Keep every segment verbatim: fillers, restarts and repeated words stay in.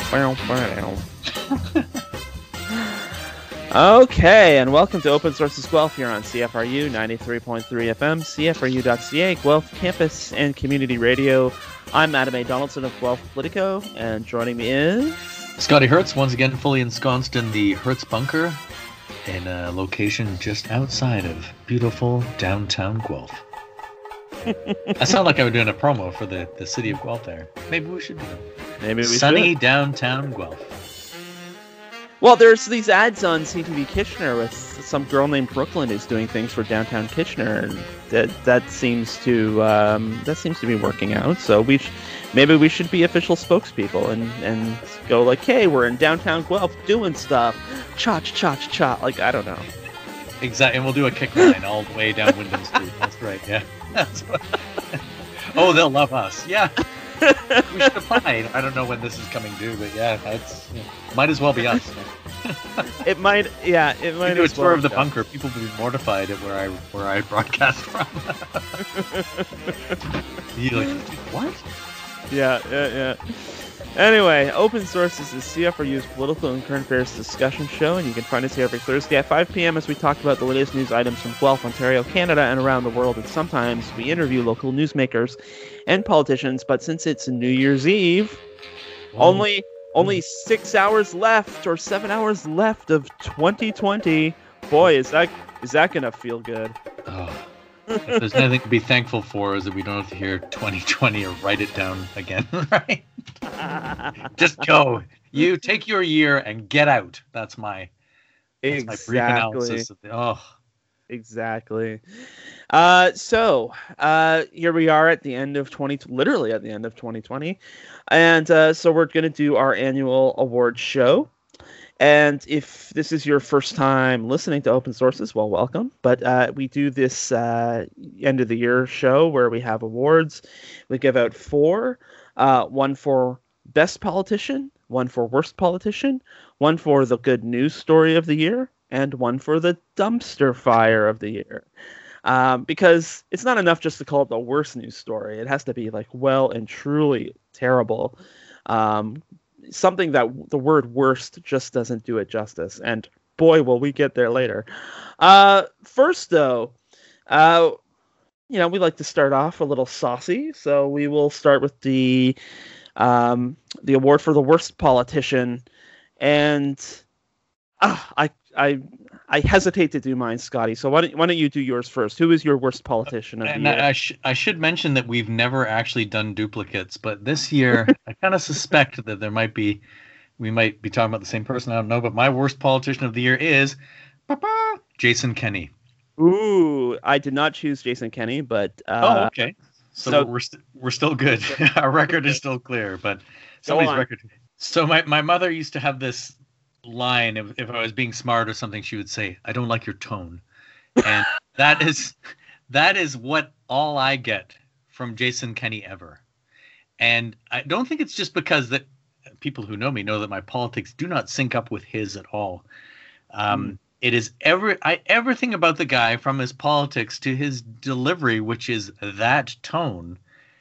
Okay, and welcome to Open Sources Guelph here on C F R U ninety-three point three F M, C F R U dot C A, Guelph Campus and Community Radio. I'm Adam A. Donaldson of Guelph Politico, and joining me is... Scotty Hertz, once again fully ensconced in the Hertz Bunker, in a location just outside of beautiful downtown Guelph. I sound like I was doing a promo for the, the city of Guelph there. Maybe we should do it. Maybe we Sunny should. downtown Guelph. Well, there's these ads on C T V Kitchener with some girl named Brooklyn who's doing things for downtown Kitchener, and that that seems to um, that seems to be working out. So we sh- maybe we should be official spokespeople and, and go like, hey, we're in downtown Guelph doing stuff, cha cha cha cha. Like, I don't know. Exactly, and we'll do a kick line all the way down Wyndham Street. That's right. Yeah. That's what... Oh, they'll love us. Yeah. We should apply. I don't know when this is coming due, but yeah, that's yeah. Might as well be us. It might, yeah, it might. We do a as tour well of the be. bunker. People will be mortified at where I where I broadcast from. You're like, what? Yeah, yeah, yeah. Anyway, Open Sources is C F R U's political and current affairs discussion show, and you can find us here every Thursday at five p.m. as we talk about the latest news items from Guelph, Ontario, Canada, and around the world. And sometimes we interview local newsmakers and politicians. But since it's New Year's Eve, Whoa. only only six hours left or seven hours left of twenty twenty. Boy, is that is that gonna feel good? Oh. If there's anything to be thankful for, is that we don't have to hear twenty twenty or write it down again, right? Just go. You take your year and get out. That's my, that's my brief analysis of the, oh. Exactly. Uh, so uh, here we are at the end of twenty, literally at the end of twenty twenty, and uh, so we're going to do our annual award show. And if this is your first time listening to Open Sources, well, welcome. But uh, we do this uh, end of the year show where we have awards. We give out four, uh, one for best politician, one for worst politician, one for the good news story of the year, and one for the dumpster fire of the year. Um, because it's not enough just to call it the worst news story. It has to be like well and truly terrible. Um, something that the word worst just doesn't do it justice. And boy, will we get there later. Uh, first, though, uh, you know, we like to start off a little saucy. So we will start with the um, the award for the worst politician. And uh, I I I hesitate to do mine, Scotty. So why don't why don't you do yours first? Who is your worst politician of the and year? I, sh- I should mention that we've never actually done duplicates, but this year I kind of suspect that there might be, we might be talking about the same person. I don't know, but my worst politician of the year is Jason Kenney. Ooh, I did not choose Jason Kenney, but uh, oh, okay. So, so we're st- we're still good. Our record is still clear, but somebody's record. So my, my mother used to have this line, if, if I was being smart or something, she would say, I don't like your tone. And that is that is what all I get from Jason Kenney ever. And I don't think it's just because that people who know me know that my politics do not sync up with his at all. Um, mm. It is every I everything about the guy, from his politics to his delivery, which is that tone,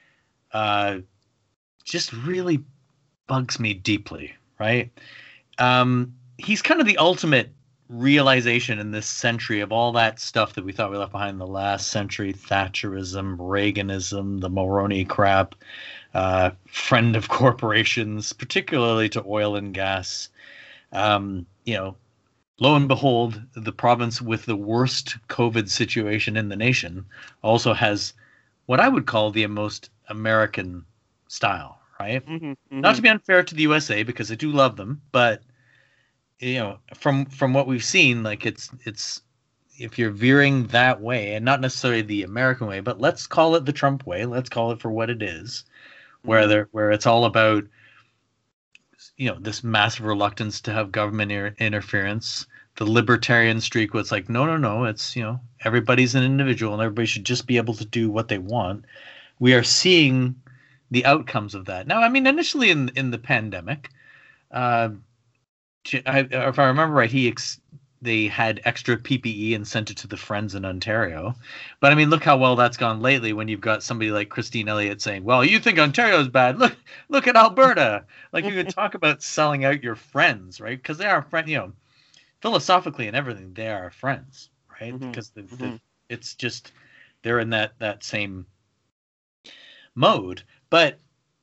uh, just really bugs me deeply, right? Um, he's kind of the ultimate realization in this century of all that stuff that we thought we left behind in the last century: Thatcherism, Reaganism, the Mulroney crap, uh, friend of corporations, particularly to oil and gas. Um, you know, lo and behold, the province with the worst COVID situation in the nation also has what I would call the most American style, right? Mm-hmm, mm-hmm. Not to be unfair to the U S A, because I do love them, but you know, from from what we've seen, like it's it's if you're veering that way, and not necessarily the American way, but let's call it the Trump way, let's call it for what it is, where Mm-hmm. there where it's all about, you know, this massive reluctance to have government inter- interference, the libertarian streak where it's like, no, no, no, it's, you know, everybody's an individual and everybody should just be able to do what they want. We are seeing the outcomes of that. Now, I mean, initially in in the pandemic, uh, I, if I remember right, he ex- they had extra P P E and sent it to the Friends in Ontario. But I mean, look how well that's gone lately when you've got somebody like Christine Elliott saying, well, you think Ontario's bad. Look, look at Alberta. Like, you could talk about selling out your friends, right? Because they are friends, you know, philosophically and everything, they are friends, right? Mm-hmm. Because the, mm-hmm. the, it's just, they're in that, that same mode. But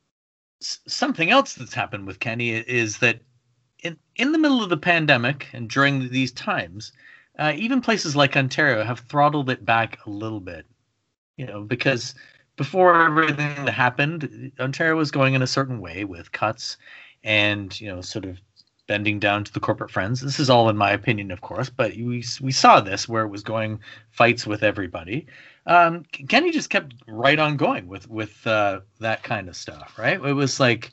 s- something else that's happened with Kenney is that In, in the middle of the pandemic and during these times, uh, even places like Ontario have throttled it back a little bit, you know, because before everything that happened, Ontario was going in a certain way with cuts and, you know, sort of bending down to the corporate friends. This is all in my opinion, of course, but we we saw this where it was going fights with everybody. Um, Kenney just kept right on going with with uh, that kind of stuff, right? It was like,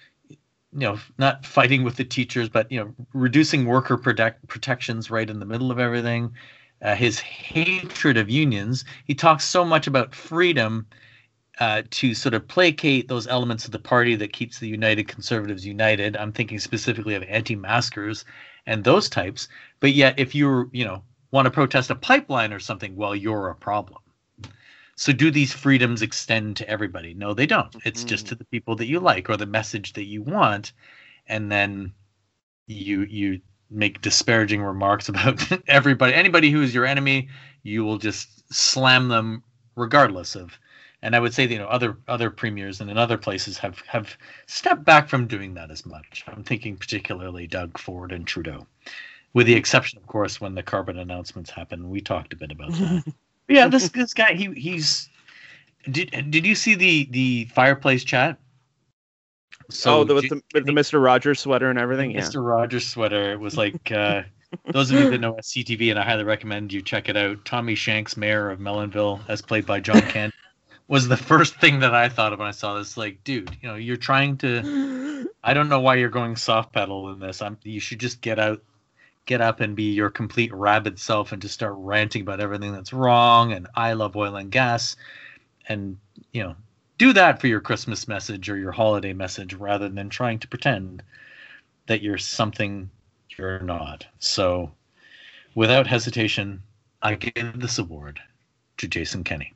you know, not fighting with the teachers, but, you know, reducing worker protect, protections right in the middle of everything. Uh, his hatred of unions. He talks so much about freedom uh, to sort of placate those elements of the party that keeps the United Conservatives united. I'm thinking specifically of anti-maskers and those types. But yet, if you're, you know, want to protest a pipeline or something, well, you're a problem. So do these freedoms extend to everybody? No, they don't. It's just to the people that you like or the message that you want. And then you you make disparaging remarks about everybody. Anybody who is your enemy, you will just slam them regardless of. And I would say that, you know, other other premiers and in other places have, have stepped back from doing that as much. I'm thinking particularly Doug Ford and Trudeau, with the exception, of course, when the carbon announcements happened. We talked a bit about that. Yeah, this this guy, he he's did did you see the the fireplace chat? So oh, the, with, the, with the Mister Rogers sweater and everything. Mister Yeah. Rogers sweater. It was like uh, those of you that know S C T V, and I highly recommend you check it out. Tommy Shanks, mayor of Melonville, as played by John Kent, was the first thing that I thought of when I saw this. Like, dude, you know, you're trying to. I don't know why you're going soft pedal in this. I'm. You should just get out. Get up and be your complete rabid self and just start ranting about everything that's wrong and I love oil and gas, and, you know, do that for your Christmas message or your holiday message rather than trying to pretend that you're something you're not. So without hesitation, I give this award to Jason Kenney.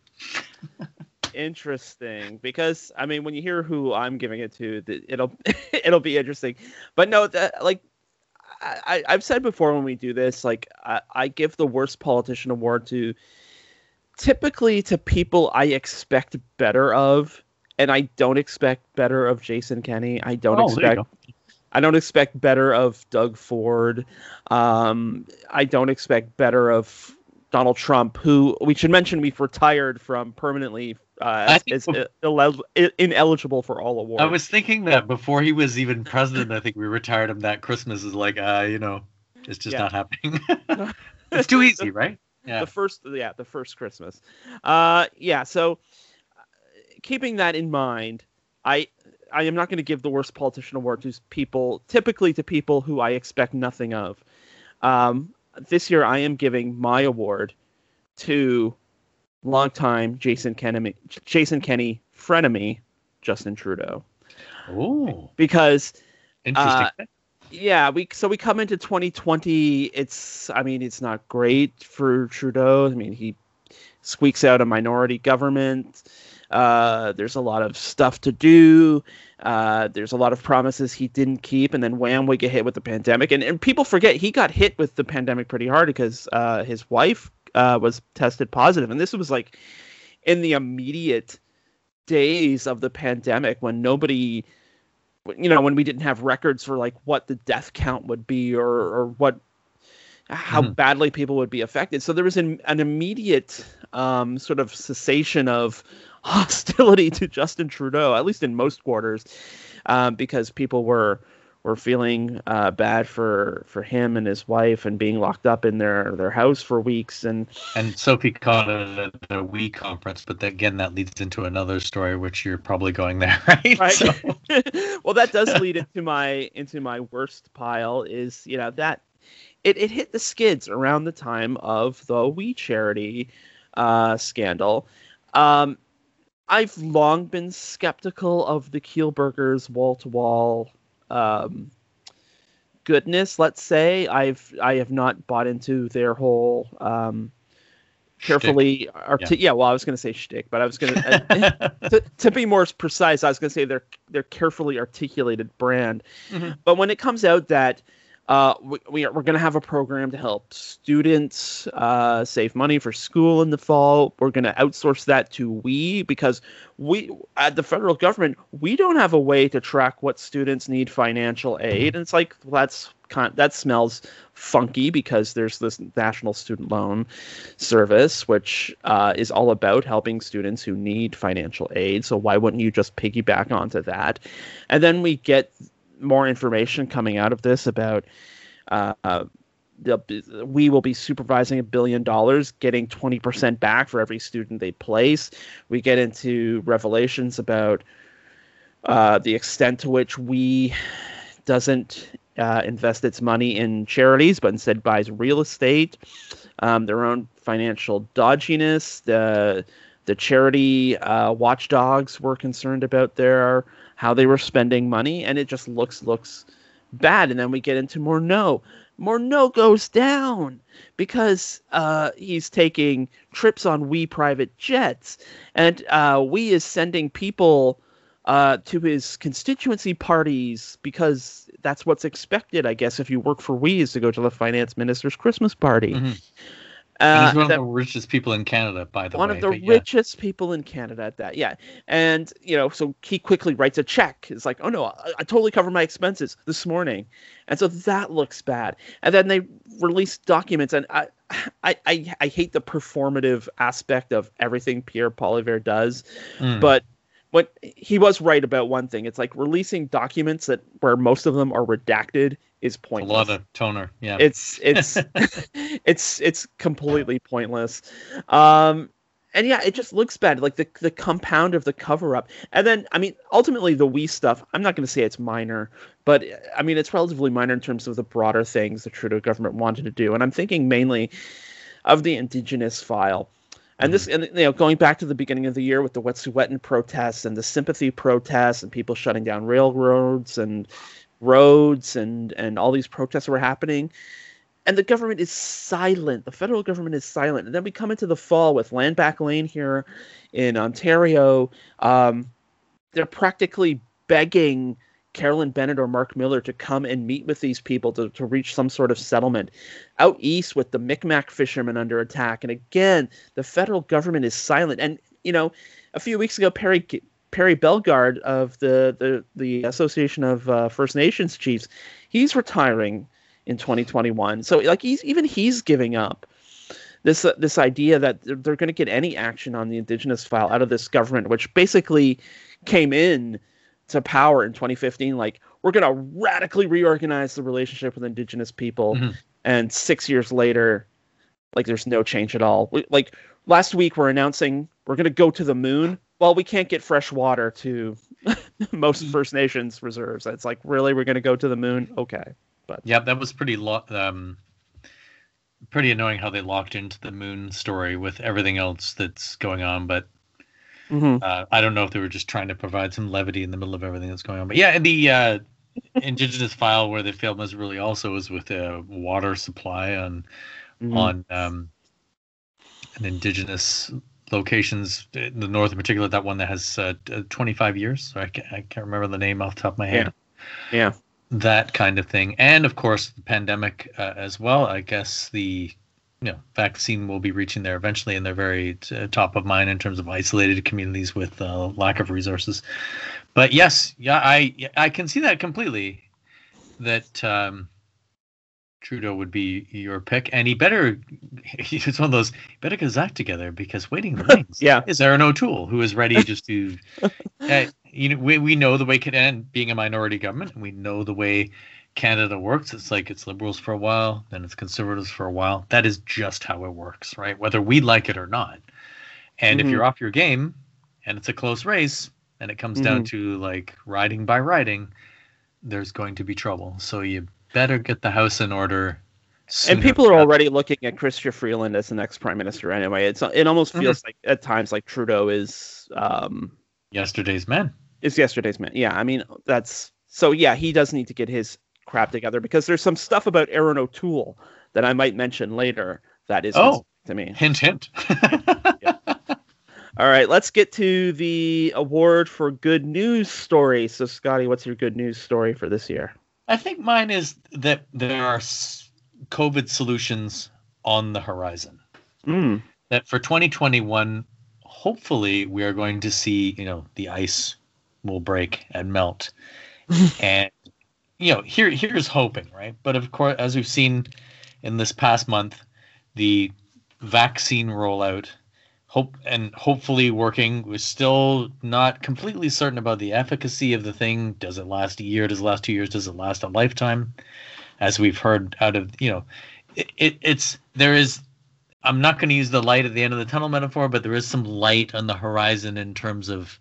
Interesting, because I mean, when you hear who I'm giving it to, it'll it'll be interesting. But no, that, like I, I've said before when we do this, like I, I give the worst politician award to typically to people I expect better of, and I don't expect better of Jason Kenney. I don't oh, expect I don't expect better of Doug Ford. Um, I don't expect better of Donald Trump, who we should mention we've retired from permanently uh, as, as before, ineligible for all awards. I was thinking that before he was even president, I think we retired him that Christmas. Is like, uh, you know, it's just yeah. not happening. It's too easy, right? Yeah. The first, yeah, the first Christmas. Uh, yeah. So, keeping that in mind, I I am not going to give the worst politician award to people, typically to people who I expect nothing of. Um, this year, I am giving my award to longtime Jason Kenney, Jason Kenney frenemy, Justin Trudeau. Oh, because interesting. Uh, yeah, we so we come into twenty twenty. It's I mean, it's not great for Trudeau. I mean, he squeaks out a minority government. Uh, there's a lot of stuff to do. Uh, there's a lot of promises he didn't keep, and then wham, we get hit with the pandemic. And and people forget he got hit with the pandemic pretty hard because uh, his wife uh, was tested positive, and this was like in the immediate days of the pandemic when nobody, you know, when we didn't have records for like what the death count would be or or what how mm. badly people would be affected. So there was an, an immediate um, sort of cessation of hostility to Justin Trudeau, at least in most quarters, um, because people were were feeling uh, bad for for him and his wife and being locked up in their, their house for weeks. And and Sophie called it a, a we conference, but again, that leads into another story, which you're probably going there, right? right. So. Well, that does lead into my into my worst pile. Is you know that it, it hit the skids around the time of the We Charity uh, scandal. Um, I've long been skeptical of the Kielburgers' wall-to-wall um, goodness, let's say. I've I have not bought into their whole um, carefully arti- yeah. yeah. Well, I was going to say shtick, but I was going uh, to to be more precise. I was going to say their their carefully articulated brand. Mm-hmm. But when it comes out that uh, we, we are, we're going to have a program to help students uh, save money for school in the fall, we're going to outsource that to we because we at the federal government we don't have a way to track what students need financial aid, and it's like well, that's that smells funky because there's this National Student Loan Service, which uh, is all about helping students who need financial aid. So why wouldn't you just piggyback onto that? And then we get more information coming out of this about uh, uh, we will be supervising a billion dollars, getting twenty percent back for every student they place. We get into revelations about uh, the extent to which we doesn't Uh, invest its money in charities, but instead buys real estate, um, their own financial dodginess. The the charity uh, watchdogs were concerned about their how they were spending money, and it just looks looks bad. And then we get into Morneau. Morneau goes down because uh, he's taking trips on We private jets, and uh, We is sending people uh, to his constituency parties because that's what's expected, I guess, if you work for We, is to go to the finance minister's Christmas party. Mm-hmm. Uh, he's one that, of the richest people in Canada, by the one way. One of the richest yeah. people in Canada at that, yeah. And, you know, so he quickly writes a check. It's like, oh, no, I, I totally covered my expenses this morning. And so that looks bad. And then they release documents, and I I, I, I hate the performative aspect of everything Pierre Poilievre does, mm. but what he was right about one thing. It's like releasing documents that where most of them are redacted is pointless. A lot of toner, yeah. It's it's it's it's completely pointless. Um, and yeah, it just looks bad. Like the the compound of the cover up. And then I mean, ultimately the We stuff, I'm not going to say it's minor, but I mean it's relatively minor in terms of the broader things the Trudeau government wanted to do. And I'm thinking mainly of the Indigenous file. And this, and you know, going back to the beginning of the year with the Wet'suwet'en protests and the sympathy protests and people shutting down railroads and roads and, and all these protests were happening, and the government is silent. The federal government is silent. And then we come into the fall with Land Back Lane here in Ontario. Um, they're practically begging Carolyn Bennett or Mark Miller to come and meet with these people to, to reach some sort of settlement. Out east with the Micmac fishermen under attack. And again, the federal government is silent. And, you know, a few weeks ago, Perry Perry Bellegarde of the, the, the Association of uh, First Nations Chiefs, he's retiring in twenty twenty-one. So, like, he's even he's giving up. This uh, this idea that they're, they're going to get any action on the Indigenous file out of this government, which basically came in to power in twenty fifteen, like we're going to radically reorganize the relationship with Indigenous people. Mm-hmm. And six years later, like there's no change at all. We, like last week, we're announcing we're going to go to the moon. Well, we can't get fresh water to most First Nations reserves. It's like, really, we're going to go to the moon? Okay. But yeah, that was pretty lo- um, pretty annoying how they locked into the moon story with everything else that's going on. But Mm-hmm. Uh, I don't know if they were just trying to provide some levity in the middle of everything that's going on. But yeah, the uh, Indigenous file where they failed miserably also is with a water supply on mm-hmm. on um, an Indigenous locations in the north, in particular, that one that has uh, twenty-five years. So I can't, I can't remember the name off the top of my head. Yeah. yeah. That kind of thing. And of course, the pandemic uh, as well. I guess the you know, vaccine will be reaching there eventually, and they're very uh, top of mind in terms of isolated communities with uh, lack of resources. But yes, yeah, I I can see that completely. That um, Trudeau would be your pick, and he better. It's one of those. He better get his act together because waiting in the wings. yeah. is Erin O'Toole, who is ready just to. uh, you know, we we know the way Canada, being a minority government, and we know the way Canada works. It's like it's Liberals for a while, then it's Conservatives for a while. That is just how it works, right? Whether we like it or not. And mm-hmm. if you're off your game and it's a close race and it comes mm-hmm. down to like riding by riding, there's going to be trouble. So you better get the house in order. And people are already looking at Chrystia Freeland as the next prime minister anyway. It's it almost feels mm-hmm. like at times like Trudeau is um, yesterday's man. Is yesterday's man. Yeah, I mean that's so yeah, he does need to get his crap together because there's some stuff about Aaron O'Toole that I might mention later that is oh to me. Hint, hint. Yeah. All right, let's get to the award for good news story. So, Scotty, what's your good news story for this year? I think mine is that there are COVID solutions on the horizon. Mm. That for twenty twenty-one, hopefully we are going to see, you know, the ice will break and melt. And, you know, here here's hoping, right? But of course, as we've seen in this past month, the vaccine rollout, hope and hopefully working. We're still not completely certain about the efficacy of the thing. Does it last a year? Does it last two years? Does it last a lifetime? As we've heard out of, you know, it, it it's there is. I'm not going to use the light at the end of the tunnel metaphor, but there is some light on the horizon in terms of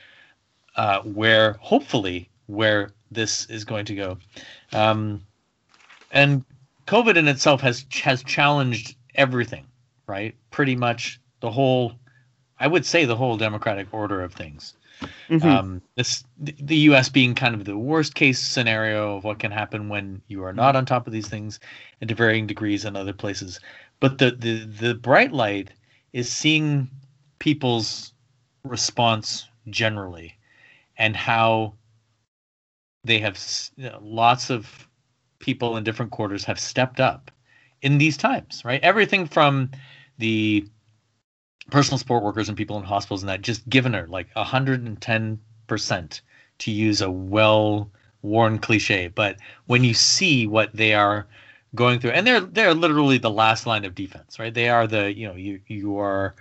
uh, where, hopefully, where this is going to go. Um, and COVID in itself has has challenged everything, right? Pretty much the whole, I would say the whole democratic order of things. Mm-hmm. Um, this the U S being kind of the worst case scenario of what can happen when you are not on top of these things, and to varying degrees in other places. But the the the bright light is seeing people's response generally, and how they have, you know, lots of people in different quarters have stepped up in these times, right? Everything from the personal support workers and people in hospitals and that, just given her like one hundred ten percent, to use a well-worn cliche. But when you see what they are going through, and they're they're literally the last line of defense, right? They are the, you know, you you are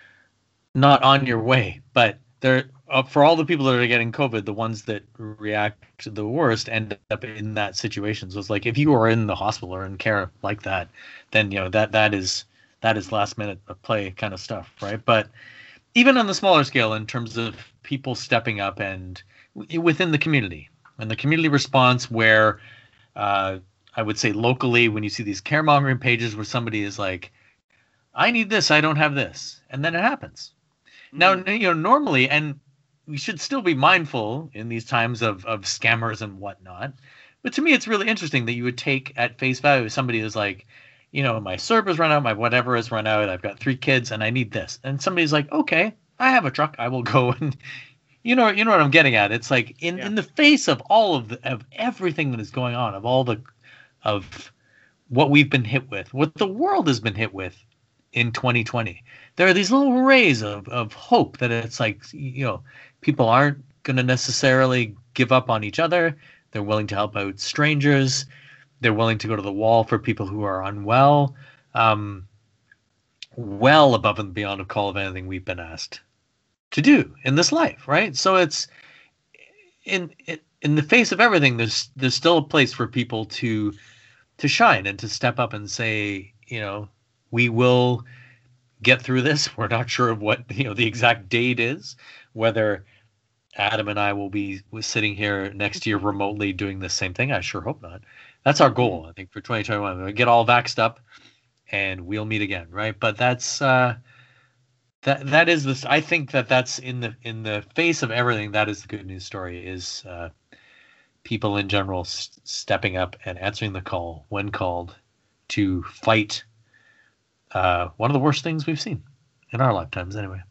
not on your way, but they're uh, for all the people that are getting COVID, the ones that react the worst end up in that situation. So it's like, if you are in the hospital or in care like that, then, you know, that that is that is last minute play kind of stuff, right? But even on the smaller scale, in terms of people stepping up and within the community and the community response, where uh, I would say locally, when you see these caremongering pages where somebody is like, I need this, I don't have this, and then it happens. Mm-hmm. Now, you know, normally, and we should still be mindful in these times of, of scammers and whatnot, but to me, it's really interesting that you would take at face value somebody who's like, you know, my serve has run out, my whatever has run out, I've got three kids and I need this. And somebody's like, okay, I have a truck, I will go. And you know, you know what I'm getting at. It's like in, yeah. in the face of all of the, of everything that is going on, of all the, of what we've been hit with, what the world has been hit with in twenty twenty, there are these little rays of, of hope that it's like, you know, people aren't going to necessarily give up on each other. They're willing to help out strangers. They're willing to go to the wall for people who are unwell, um, well above and beyond a call of anything we've been asked to do in this life, right? So it's in in the face of everything, there's there's still a place for people to to shine and to step up and say, you know, we will get through this. We're not sure of what, you know, the exact date is, whether Adam and I will be sitting here next year remotely doing the same thing. I sure hope not. That's our goal, I think, for twenty twenty-one. We get all vaxxed up, and we'll meet again, right? But that's uh, that that is this. I think that that's in the in the face of everything. That is the good news story. Is uh, people in general s- stepping up and answering the call when called to fight uh, one of the worst things we've seen in our lifetimes, anyway.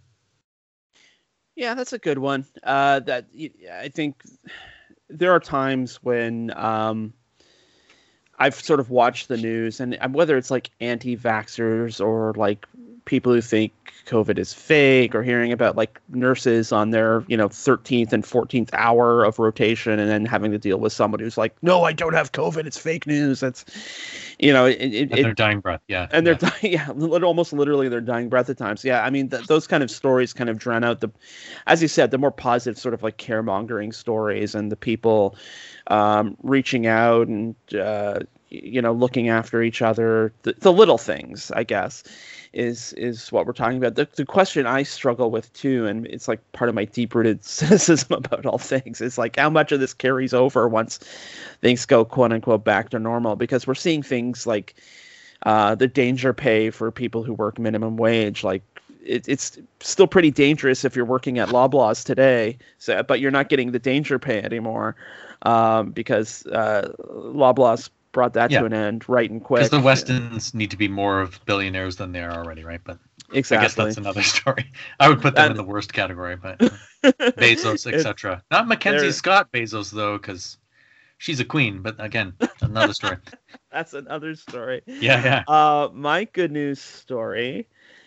Yeah, that's a good one. Uh, that I think there are times when. Um, I've sort of watched the news, and whether it's like anti-vaxxers or like people who think COVID is fake, or hearing about like nurses on their, you know, thirteenth and fourteenth hour of rotation and then having to deal with someone who's like, no, I don't have COVID, it's fake news. That's, you know, it, it, and their dying breath. Yeah. And they're yeah. dying, yeah, almost literally their dying breath at times. Yeah. I mean, th- those kind of stories kind of drown out the, as you said, the more positive sort of like caremongering stories and the people um, reaching out and, uh, you know, looking after each other, the, the little things, I guess, is is what we're talking about. The, the question I struggle with too, and it's like part of my deep-rooted cynicism about all things, is like how much of this carries over once things go quote unquote back to normal, because we're seeing things like uh, the danger pay for people who work minimum wage, like it, it's still pretty dangerous if you're working at Loblaws today. So, but you're not getting the danger pay anymore um, because uh, Loblaws brought that yeah. to an end right and quick. Because the Westons need to be more of billionaires than they are already, right? But exactly. I guess that's another story. I would put them and, in the worst category, but Bezos, et cetera. Not Mackenzie Scott Bezos though, because she's a queen. But again, another story. That's another story. Yeah, yeah. Uh, my good news story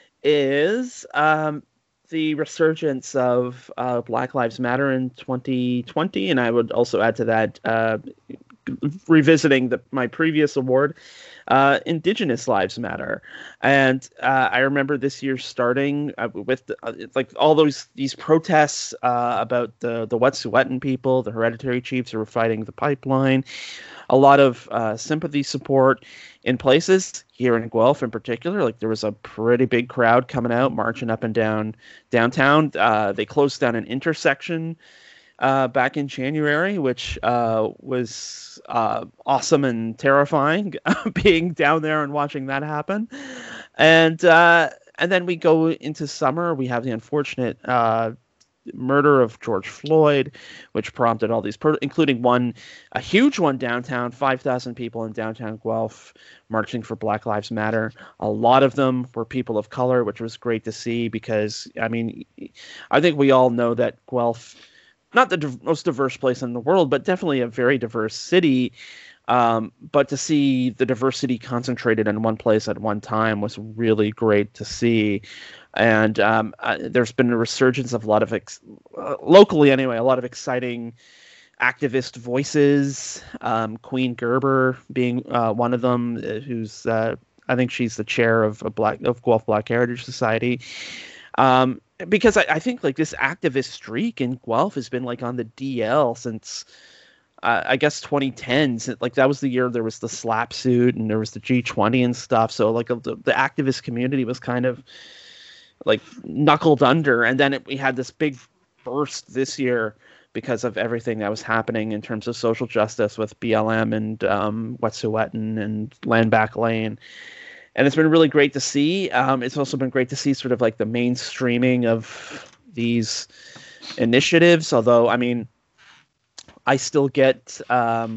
is um, the resurgence of uh, Black Lives Matter in twenty twenty, and I would also add to that, uh, revisiting the, my previous award, uh, Indigenous Lives Matter. And uh, I remember this year starting uh, with the, uh, like all those these protests uh, about the the Wet'suwet'en people, the hereditary chiefs who were fighting the pipeline. A lot of uh, sympathy support in places here in Guelph in particular. Like there was a pretty big crowd coming out, marching up and down downtown. Uh, they closed down an intersection uh, back in January, which uh, was uh, awesome and terrifying being down there and watching that happen. And uh, and then we go into summer. We have the unfortunate uh, murder of George Floyd, which prompted all these, pro- including one, a huge one downtown, five thousand people in downtown Guelph marching for Black Lives Matter. A lot of them were people of color, which was great to see because, I mean, I think we all know that Guelph, not the div- most diverse place in the world, but definitely a very diverse city. Um, but to see the diversity concentrated in one place at one time was really great to see. And um, uh, there's been a resurgence of a lot of, ex- uh, locally anyway, a lot of exciting activist voices. Um, Queen Gerber being uh, one of them, uh, who's uh, I think she's the chair of a Black of Guelph Black Heritage Society. Um, because I, I think like this activist streak in Guelph has been like on the D L since uh, I guess twenty tens. Like that was the year there was the slap suit and there was the G twenty and stuff. So like the, the activist community was kind of like knuckled under, and then it, we had this big burst this year because of everything that was happening in terms of social justice with B L M and um, Wet'suwet'en and Land Back Lane. And it's been really great to see. Um, it's also been great to see sort of like the mainstreaming of these initiatives. Although, I mean, I still get, um,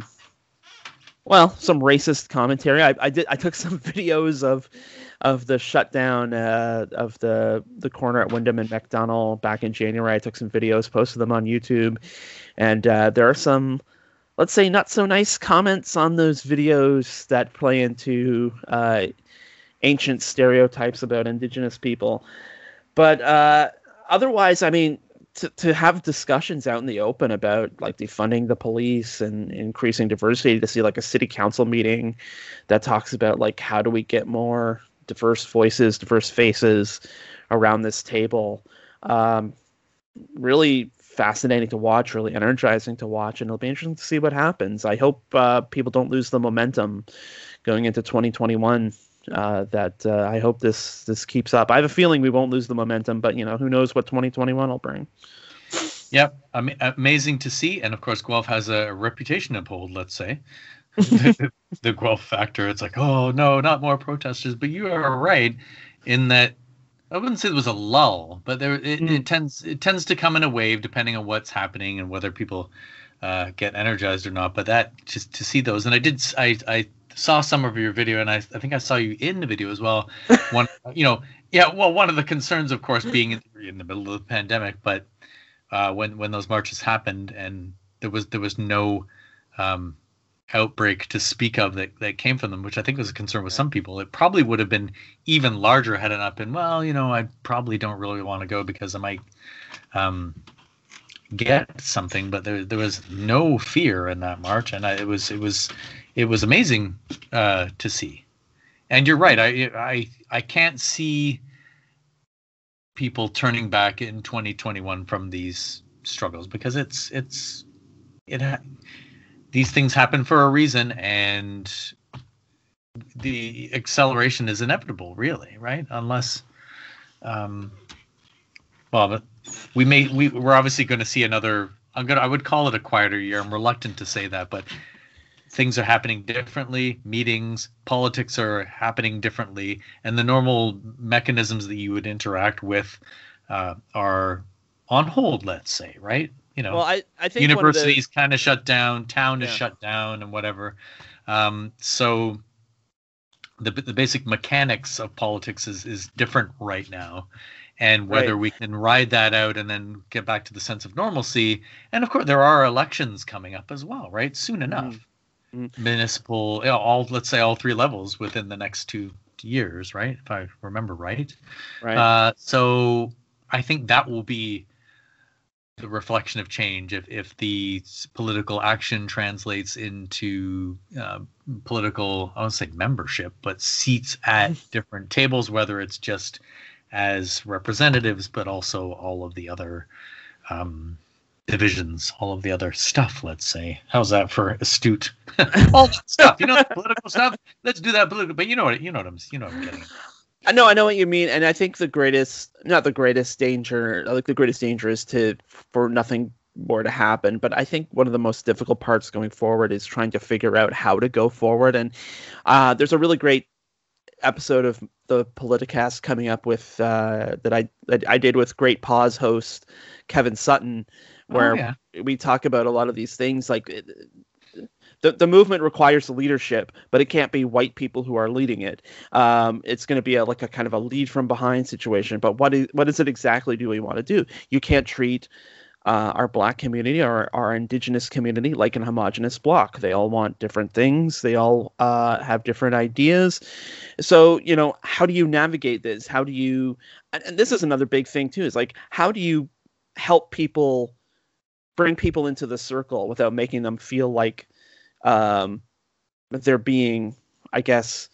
well, some racist commentary. I, I did. I took some videos of of the shutdown uh, of the the corner at Wyndham and McDonald back in January. I took some videos, posted them on YouTube, and uh, there are some, let's say, not so nice comments on those videos that play into uh, ancient stereotypes about Indigenous people. But uh, otherwise, I mean, to to have discussions out in the open about like defunding the police and increasing diversity, to see like a city council meeting that talks about like how do we get more diverse voices, diverse faces around this table. Um, really fascinating to watch, really energizing to watch, and it'll be interesting to see what happens. I hope uh, people don't lose the momentum going into twenty twenty-one. Uh, that uh, I hope this this keeps up. I have a feeling we won't lose the momentum, but you know, who knows what twenty twenty-one will bring. Yep, am- amazing to see, and of course, Guelph has a reputation to uphold. Let's say. the, the Guelph factor. It's like, oh no, not more protesters. But you are right in that I wouldn't say there was a lull, but there it, mm. it tends it tends to come in a wave depending on what's happening and whether people uh, get energized or not. But that just to see those, and I did I I saw some of your video, and I I think I saw you in the video as well. One, you know, yeah. Well, one of the concerns, of course, being in, in the middle of the pandemic, but uh, when when those marches happened and there was there was no um, outbreak to speak of that, that came from them, which I think was a concern with some people. It probably would have been even larger had it not been, well, you know, I probably don't really want to go because I might um, get something, but there there was no fear in that march, and I, it was it was it was amazing uh, to see. And you're right, I I I can't see people turning back in twenty twenty-one from these struggles because it's it's it. Ha- These things happen for a reason, and the acceleration is inevitable, really, right? Unless, um, well, but we may we we're obviously going to see another. I'm gonna I would call it a quieter year. I'm reluctant to say that, but things are happening differently, meetings, politics are happening differently, and the normal mechanisms that you would interact with uh, are on hold, let's say, right? You know, well, I, I think universities the, kind of shut down, town yeah. is shut down, and whatever. Um, so the the basic mechanics of politics is is different right now, and whether right. we can ride that out and then get back to the sense of normalcy. And of course, there are elections coming up as well, right? Soon enough, mm-hmm. municipal, you know, all let's say all three levels within the next two years, right? If I remember right. Right. Uh, so I think that will be the reflection of change if if the political action translates into uh, political, I won't say membership, but seats at different tables, whether it's just as representatives, but also all of the other um, divisions, all of the other stuff, let's say. How's that for astute? All that stuff, you know, political stuff. Let's do that political, but you know what, you know what I'm, you know what I'm getting at. I know, I know what you mean, and I think the greatest, not the greatest danger, like the greatest danger is to for nothing more to happen. But I think one of the most difficult parts going forward is trying to figure out how to go forward. And uh, there's a really great episode of the Politicast coming up with uh, that I that I did with Great Pause host Kevin Sutton, where oh, yeah. we talk about a lot of these things like. The the movement requires leadership, but it can't be white people who are leading it. Um, it's going to be a, like a kind of a lead from behind situation. But what is what is it exactly do we want to do? You can't treat uh, our Black community or our Indigenous community like an homogenous block. They all want different things. They all uh, have different ideas. So, you know, how do you navigate this? How do you? And, and this is another big thing too. Is like, how do you help people bring people into the circle without making them feel like um they're being, I guess,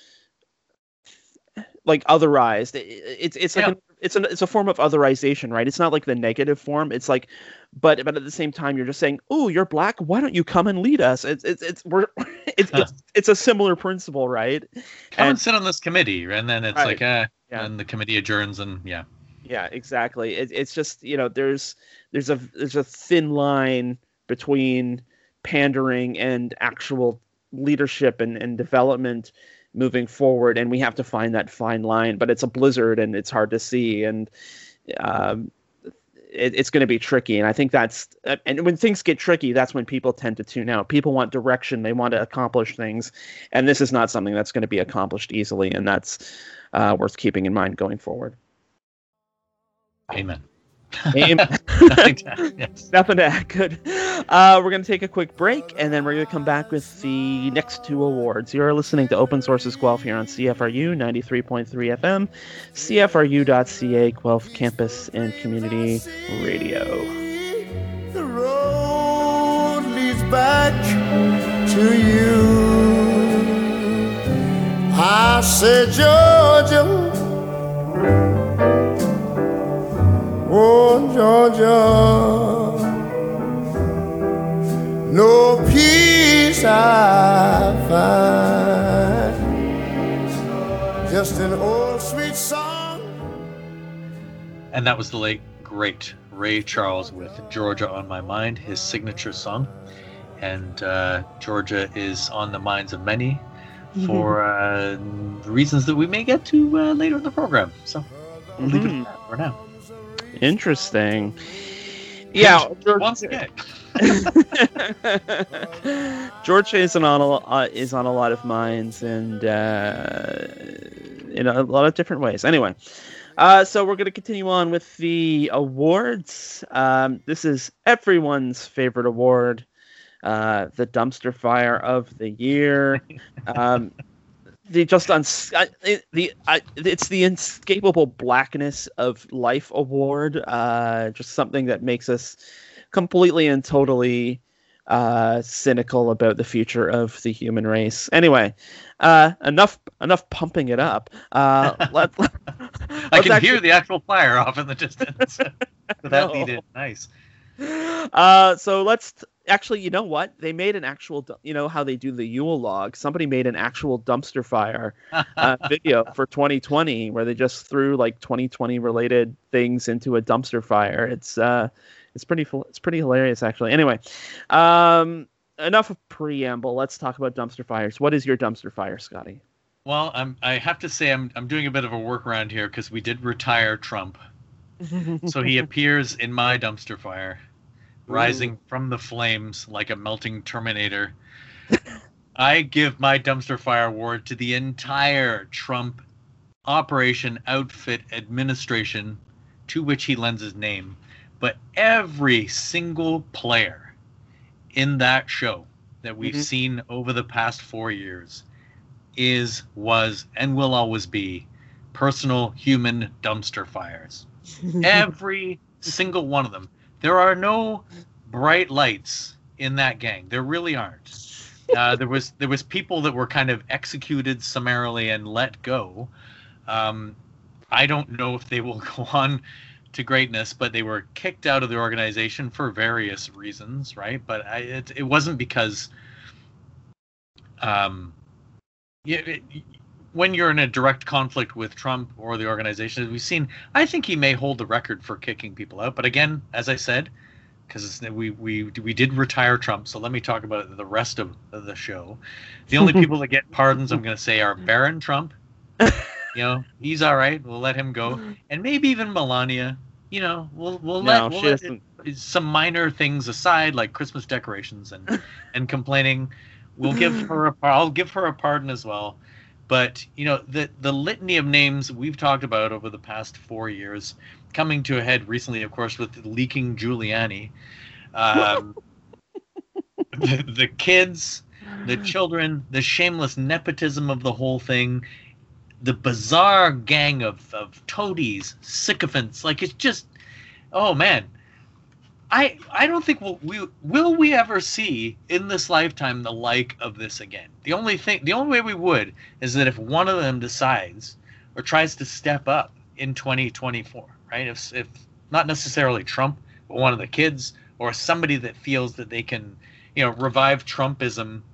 like otherized. It, it's it's like yeah. an, it's an it's a form of otherization, right? It's not like the negative form. It's like, but but at the same time, you're just saying, "Oh, you're Black. Why don't you come and lead us?" It's it's it's we're it's it's, it's a similar principle, right? Come and, and sit on this committee, and then it's right. like, uh, yeah. and the committee adjourns, and yeah, yeah, exactly. It, it's just, you know, there's there's a there's a thin line between pandering and actual leadership and, and development moving forward, and we have to find that fine line. But it's a blizzard and it's hard to see, and um, it, it's going to be tricky. And I think that's and when things get tricky, that's when people tend to tune out. People want direction, they want to accomplish things, and this is not something that's going to be accomplished easily, and that's uh, worth keeping in mind going forward. Amen. Amen. Nothing to add. Yes. Nothing to add. Good. Uh, we're going to take a quick break, and then we're going to come back with the next two awards. You're listening to Open Sources Guelph here on C F R U ninety-three point three F M, C F R U dot C A, Guelph Campus and Community Radio. The road leads back to you. I said, Georgia. Oh, Georgia, no peace I find, just an old sweet song. And that was the late, great Ray Charles with Georgia on My Mind, his signature song. And uh, Georgia is on the minds of many for uh, reasons that we may get to uh, later in the program. So we'll mm-hmm. leave it at that for now. Interesting. Yeah, George, once again. George is on a uh, is on a lot of minds, and uh, in a lot of different ways. Anyway, uh, so we're going to continue on with the awards. Um, this is everyone's favorite award, uh, the Dumpster Fire of the Year. Um, The just uns- uh, the uh, it's the Inescapable Blackness of Life award. Uh, just something that makes us completely and totally uh, cynical about the future of the human race. Anyway, uh, enough enough pumping it up. Uh, let, let, I can actually... hear the actual fire off in the distance. That lead in, nice. Uh, so let's t- actually, you know what? They made an actual, you know how they do the Yule log? Somebody made an actual dumpster fire uh, video for twenty twenty where they just threw like twenty twenty related things into a dumpster fire. It's uh, it's pretty, it's pretty hilarious actually. Anyway, um, enough of preamble. Let's talk about dumpster fires. What is your dumpster fire, Scotty? Well, I'm. I have to say I'm. I'm doing a bit of a workaround here because we did retire Trump, so he appears in my dumpster fire, rising Ooh. from the flames like a melting Terminator. I give my dumpster fire award to the entire Trump Operation Outfit Administration, to which he lends his name. But every single player in that show that we've mm-hmm. seen over the past four years is, was, and will always be personal human dumpster fires. Every single one of them. There are no bright lights in that gang. There really aren't. Uh, there was there was people that were kind of executed summarily and let go. Um, I don't know if they will go on to greatness, but they were kicked out of the organization for various reasons, right? But I, it it wasn't because, um, yeah, it, when you're in a direct conflict with Trump or the organization, as we've seen, I think he may hold the record for kicking people out. But again, as I said, because we, we we did retire Trump, so let me talk about the rest of the show. The only people that get pardons, I'm going to say, are Barron Trump. You know, he's all right. We'll let him go, and maybe even Melania. You know, we'll we'll no, let, we'll let it, some minor things aside, like Christmas decorations and and complaining. We'll give her a I'll give her a pardon as well. But you know, the the litany of names we've talked about over the past four years, coming to a head recently, of course, with the leaking Giuliani, um, the, the kids, the children, the shameless nepotism of the whole thing, the bizarre gang of, of toadies, sycophants. Like, it's just, oh man, I I don't think we'll, we will we ever see in this lifetime the like of this again. The only thing, the only way we would is that if one of them decides or tries to step up in twenty twenty-four, right? If if not necessarily Trump, but one of the kids or somebody that feels that they can, you know, revive Trumpism,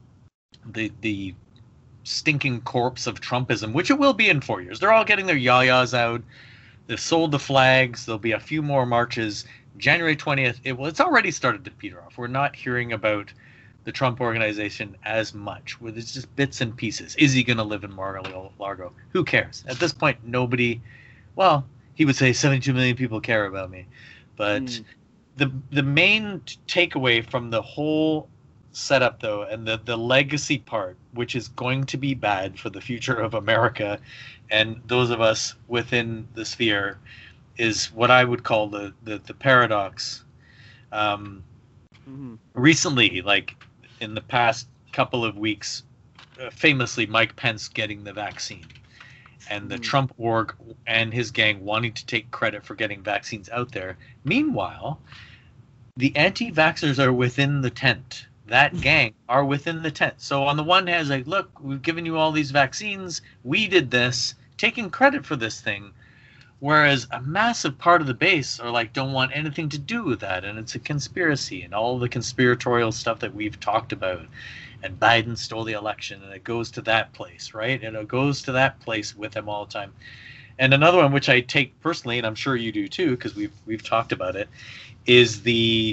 the the stinking corpse of Trumpism, which it will be in four years. They're all getting their yayas out. They've sold the flags. There'll be a few more marches. January twentieth, it, well, it's already started to peter off. We're not hearing about the Trump organization as much, where there's just bits and pieces. Is he going to live in Mar-a-Lago? Who cares? At this point, nobody, well, he would say seventy-two million people care about me. But mm. the the main takeaway from the whole setup, though, and the, the legacy part, which is going to be bad for the future of America and those of us within the sphere, is what I would call the, the, the paradox. Um, mm-hmm. Recently, like in the past couple of weeks, uh, famously Mike Pence getting the vaccine and the mm-hmm. Trump org and his gang wanting to take credit for getting vaccines out there. Meanwhile, the anti-vaxxers are within the tent. That gang are within the tent. So on the one hand, it's like, look, we've given you all these vaccines. We did this, taking credit for this thing. Whereas a massive part of the base are like, don't want anything to do with that. And it's a conspiracy and all the conspiratorial stuff that we've talked about. And Biden stole the election and it goes to that place, right? And it goes to that place with him all the time. And another one, which I take personally, and I'm sure you do too, because we've we've talked about it, is the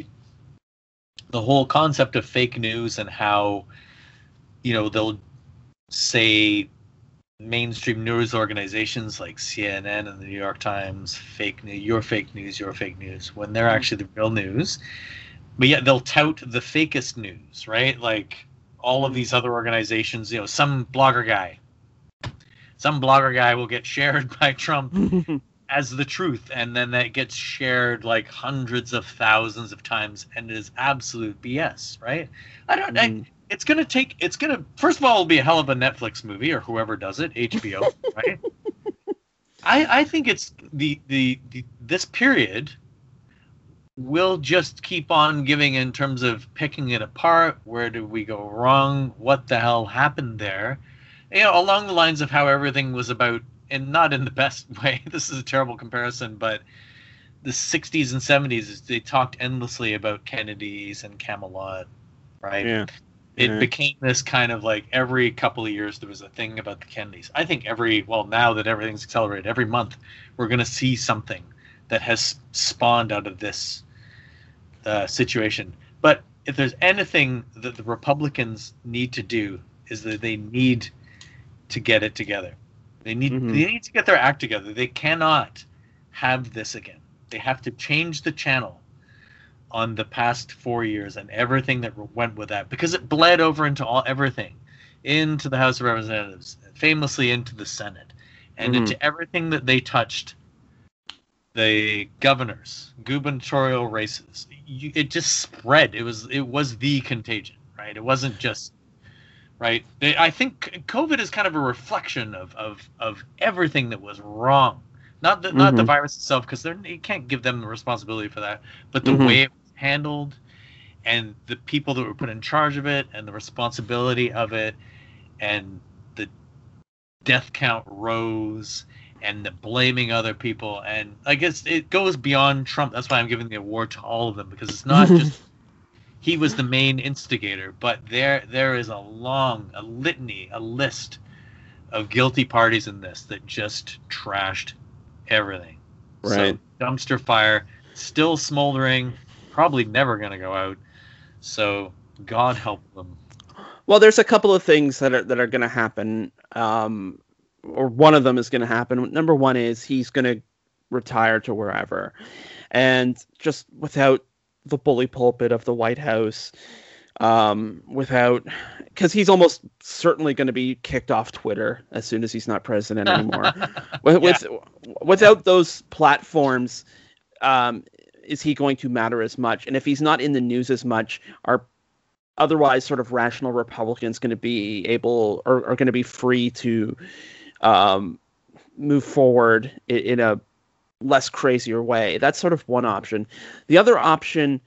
the whole concept of fake news and how, you know, they'll say mainstream news organizations like C N N and the New York Times, fake news, your fake news, your fake news, when they're actually the real news. But yet they'll tout the fakest news, right? Like all of these other organizations, you know, some blogger guy, some blogger guy will get shared by Trump as the truth, and then that gets shared like hundreds of thousands of times, and it is absolute B S, right? I don't know. Mm. It's gonna take. It's gonna. First of all, it'll be a hell of a Netflix movie, or whoever does it, H B O, right? I I think it's the, the the this period will just keep on giving in terms of picking it apart. Where did we go wrong? What the hell happened there? You know, along the lines of how everything was about, and not in the best way. This is a terrible comparison, but the sixties and seventies, they talked endlessly about Kennedys and Camelot, right? Yeah. It yeah. became this kind of like every couple of years there was a thing about the Kennedys. I think every, well, now that everything's accelerated, every month we're going to see something that has spawned out of this uh, situation. But if there's anything that the Republicans need to do, is that they need to get it together. They need mm-hmm. they need to get their act together. They cannot have this again. They have to change the channel on the past four years and everything that went with that, because it bled over into all everything, into the House of Representatives, famously into the Senate, and mm-hmm. into everything that they touched. The governors, gubernatorial races, you, it just spread. It was it was the contagion, right? It wasn't just, right? I think COVID is kind of a reflection of of, of everything that was wrong. Not the, mm-hmm. not the virus itself, because you can't give them the responsibility for that, but the mm-hmm. way it was handled, and the people that were put in charge of it, and the responsibility of it, and the death count rose, and the blaming other people, and I guess it goes beyond Trump. That's why I'm giving the award to all of them, because it's not just he was the main instigator, but there there is a long, a litany, a list of guilty parties in this that just trashed everything. Right. So dumpster fire, still smoldering, probably never going to go out. So God help them. Well, there's a couple of things that are that are going to happen. Um, or one of them is going to happen. Number one is he's going to retire to wherever, and just without the bully pulpit of the White House, um, without, because he's almost certainly going to be kicked off Twitter as soon as he's not president anymore. with, yeah. with without those platforms, um, is he going to matter as much? And if he's not in the news as much, are otherwise sort of rational Republicans going to be able, or are going to be free to um, move forward in, in a less crazier way? That's sort of one option. The other option,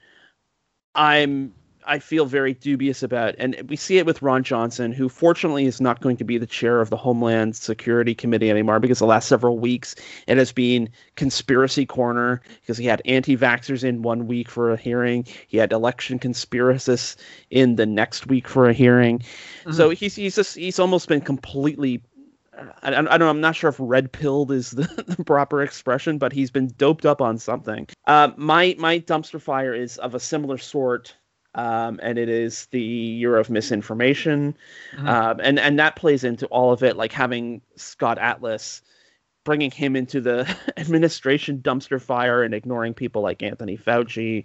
I'm I feel very dubious about, and we see it with Ron Johnson, who fortunately is not going to be the chair of the Homeland Security Committee anymore, because the last several weeks it has been conspiracy corner, because he had anti-vaxxers in one week for a hearing. He had election conspiracists in the next week for a hearing. Mm-hmm. So he's he's just he's almost been completely, I, I don't know, I'm not sure if red-pilled is the, the proper expression, but he's been doped up on something. Uh, my my dumpster fire is of a similar sort. Um, and it is the year of misinformation. Mm-hmm. Um, and, and that plays into all of it, like having Scott Atlas, bringing him into the administration dumpster fire and ignoring people like Anthony Fauci,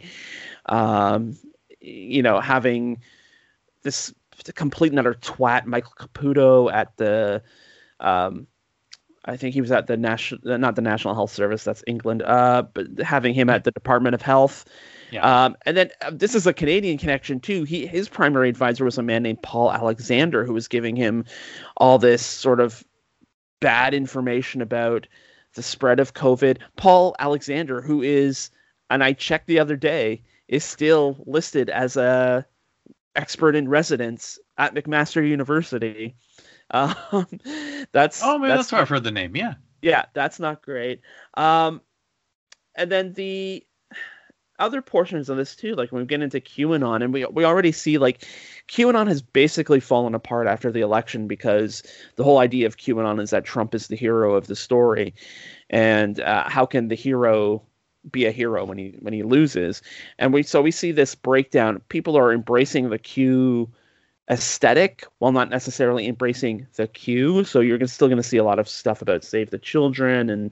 um, you know, having this complete and utter twat, Michael Caputo, at the, um, I think he was at the national, not the National Health Service, that's England, uh, but having him at the Department of Health. Yeah. Um, and then uh, this is a Canadian connection too. He his primary advisor was a man named Paul Alexander, who was giving him all this sort of bad information about the spread of COVID. Paul Alexander, who is, and I checked the other day, is still listed as a expert in residence at McMaster University. Um, that's oh man, that's, that's where I've heard the name. Yeah, yeah, that's not great. Um, and then the other portions of this too, like when we get into QAnon, and we we already see like QAnon has basically fallen apart after the election, because the whole idea of QAnon is that Trump is the hero of the story, and uh, how can the hero be a hero when he when he loses? And we so we see this breakdown. People are embracing the Q aesthetic while not necessarily embracing the Q. So you're still going to see a lot of stuff about Save the Children and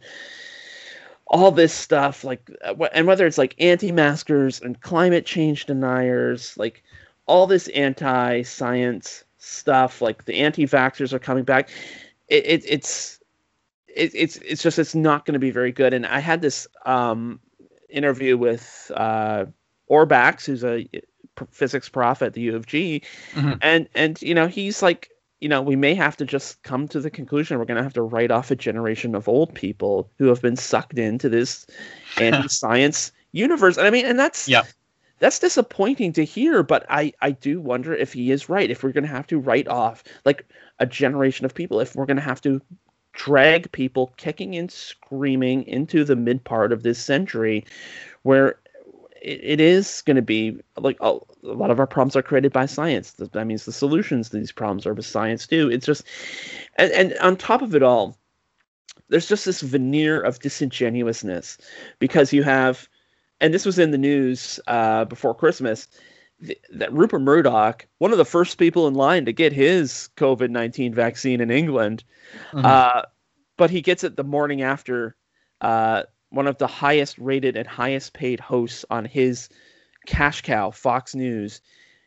all this stuff, like, and whether it's like anti-maskers and climate change deniers, like all this anti-science stuff, like the anti-vaxxers are coming back. It, it, it's it, it's it's just it's not going to be very good. And I had this um, interview with uh, Orbax, who's a physics prof at the U of G, mm-hmm. and and you know he's like, you know, we may have to just come to the conclusion we're going to have to write off a generation of old people who have been sucked into this anti-science universe. And I mean, and that's yeah. that's disappointing to hear, but I, I do wonder if he is right, if we're going to have to write off like a generation of people, if we're going to have to drag people kicking and screaming into the mid part of this century where it is going to be like a, a lot of our problems are created by science. That means the solutions to these problems are with science too. It's just, and, and on top of it all, there's just this veneer of disingenuousness, because you have, and this was in the news uh, before Christmas, th- that Rupert Murdoch, one of the first people in line to get his COVID nineteen vaccine in England, mm-hmm. uh, but he gets it the morning after uh, one of the highest rated and highest paid hosts on his cash cow, Fox News,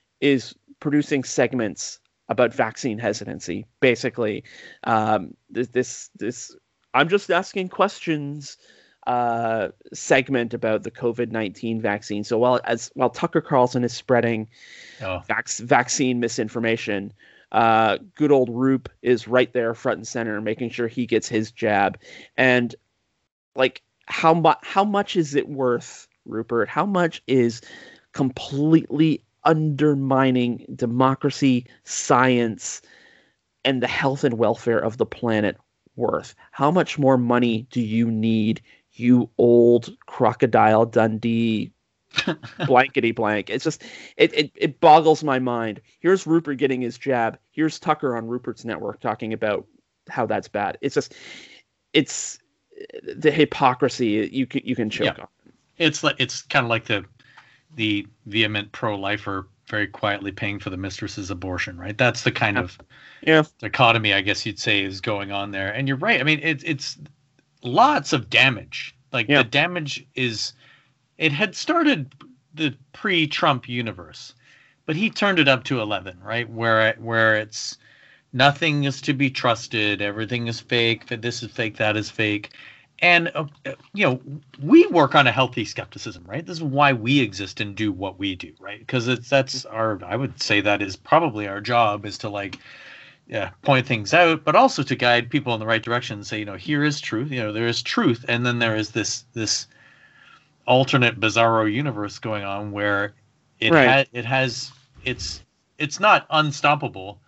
is producing segments about vaccine hesitancy. Basically, um, this, this, this, I'm just asking questions uh, segment about the COVID nineteen vaccine. So while as while Tucker Carlson is spreading oh. vac- vaccine misinformation, uh, good old Roop is right there front and center, making sure he gets his jab. And like, how much how much is it worth, Rupert? How much is completely undermining democracy, science, and the health and welfare of the planet worth? How much more money do you need, you old Crocodile Dundee blankety blank? It's just, it, it, it boggles my mind. Here's Rupert getting his jab. Here's Tucker on Rupert's network talking about how that's bad. It's just, it's the hypocrisy you can, you can choke yeah. on. It's like, it's kind of like the, the vehement pro-lifer very quietly paying for the mistress's abortion, right? That's the kind yeah. of yeah. dichotomy, I guess you'd say, is going on there. And you're right. I mean, it, it's lots of damage. Like yeah. the damage is, it had started the pre-Trump universe, but he turned it up to eleven, right? Where, where it's nothing is to be trusted. Everything is fake. This is fake. That is fake. And, uh, you know, we work on a healthy skepticism, right? This is why we exist and do what we do, right? Because it's that's our, I would say that is probably our job, is to like, yeah, point things out, but also to guide people in the right direction and say, you know, here is truth, you know, there is truth. And then there is this, this alternate bizarro universe going on where it, right. ha- it has, it's, it's not unstoppable.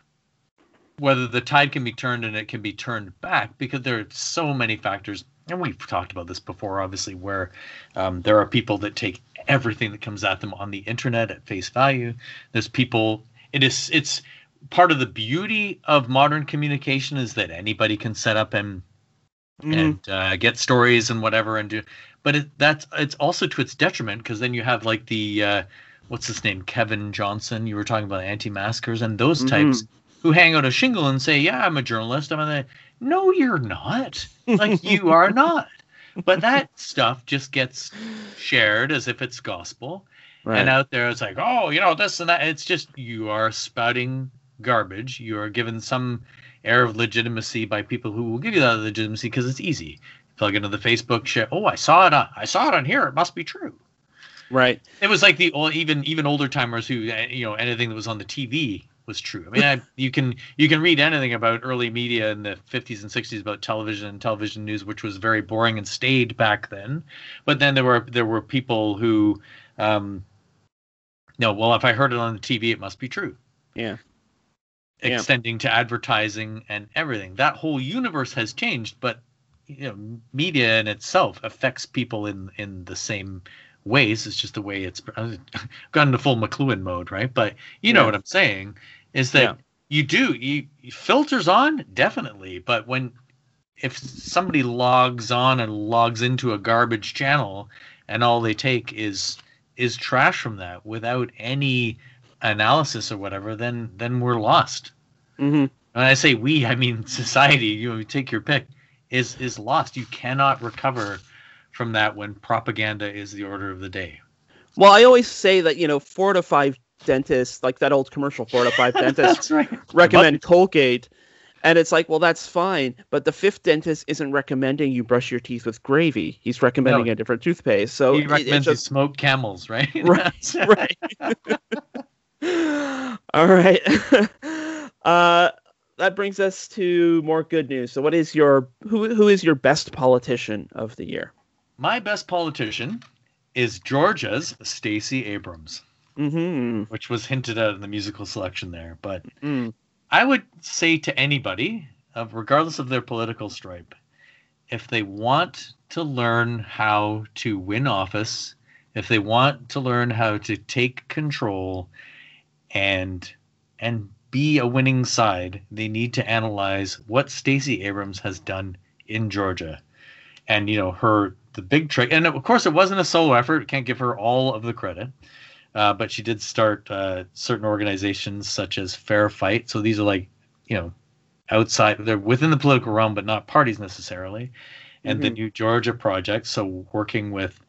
Whether the tide can be turned and it can be turned back, because there are so many factors, and we've talked about this before, obviously, where um, there are people that take everything that comes at them on the internet at face value. There's people, it is, it's part of the beauty of modern communication is that anybody can set up and mm-hmm. and uh, get stories and whatever and do, but it, that's, it's also to its detriment, because then you have like the, uh, what's his name, Kevin Johnson, you were talking about anti-maskers and those mm-hmm. types, who hang out a shingle and say, yeah, I'm a journalist. I'm a, no, you're not. Like, you are not. But that stuff just gets shared as if it's gospel. Right. And out there, it's like, oh, you know, this and that. It's just, you are spouting garbage. You are given some air of legitimacy by people who will give you that legitimacy because it's easy. Plug into the Facebook share. Oh, I saw it on, I saw it on here. It must be true. Right. It was like the even even older timers who, you know, anything that was on the T V was true. I mean, I, you can you can read anything about early media in the fifties and sixties about television and television news, which was very boring and staid back then. But then there were there were people who, um, no, well, if I heard it on the T V, it must be true. Yeah. Extending yeah. to advertising and everything. That whole universe has changed, but you know, media in itself affects people in in the same ways. It's just the way it's I've gone into full McLuhan mode, right? But you know yeah. what I'm saying. Is that yeah. you do you, you filters on definitely, but when if somebody logs on and logs into a garbage channel and all they take is is trash from that without any analysis or whatever, then then we're lost. Mm-hmm. When I say we, I mean society. You know, take your pick. Is is lost. You cannot recover from that when propaganda is the order of the day. Well, I always say that, you know, four to five dentists, like that old commercial, four to five dentists right. recommend Colgate. And it's like, well, that's fine. But the fifth dentist isn't recommending you brush your teeth with gravy. He's recommending no. a different toothpaste. So he recommends just... you smoke Camels, right? Right, right. All right. uh, that brings us to more good news. So what is your, who who is your best politician of the year? My best politician is Georgia's Stacey Abrams, mm-hmm. which was hinted at in the musical selection there. But mm. I would say to anybody, of regardless of their political stripe, if they want to learn how to win office, if they want to learn how to take control and and be a winning side, they need to analyze what Stacey Abrams has done in Georgia. And, you know, her, the big trick, and of course it wasn't a solo effort, can't give her all of the credit, uh, but she did start uh, certain organizations such as Fair Fight. So these are like, you know, outside, they're within the political realm, but not parties necessarily. And mm-hmm. the New Georgia Project, so working with